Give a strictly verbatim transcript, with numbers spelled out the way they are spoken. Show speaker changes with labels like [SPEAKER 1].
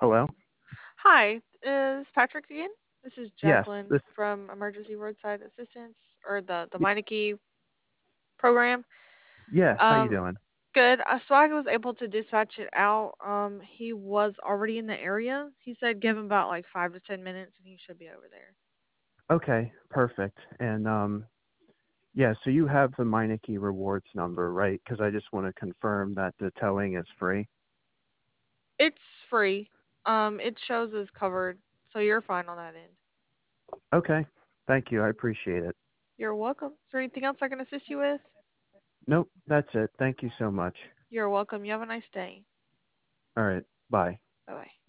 [SPEAKER 1] Hello?
[SPEAKER 2] Hi, is Patrick again? This is
[SPEAKER 1] Yes,
[SPEAKER 2] Jacqueline
[SPEAKER 1] this
[SPEAKER 2] from Emergency Roadside Assistance or the the
[SPEAKER 1] y-
[SPEAKER 2] Meineke program.
[SPEAKER 1] yes, how you
[SPEAKER 2] Um,
[SPEAKER 1] doing?
[SPEAKER 2] Good. Uh, So I was able to dispatch it out. Um, he was already in the area. He said give him about like five to ten minutes, and he should be over there.
[SPEAKER 1] Okay, perfect. And um yeah, so you have the Meineke rewards number, right? Because I just want to confirm that the towing is free.
[SPEAKER 2] It's free. Um, it shows as covered, so you're fine on that end.
[SPEAKER 1] Okay. Thank you. I appreciate it.
[SPEAKER 2] You're welcome. Is there anything else I can assist you with?
[SPEAKER 1] Nope, that's it. Thank you so much.
[SPEAKER 2] You're welcome. You have a nice day.
[SPEAKER 1] All right. Bye.
[SPEAKER 2] Bye bye.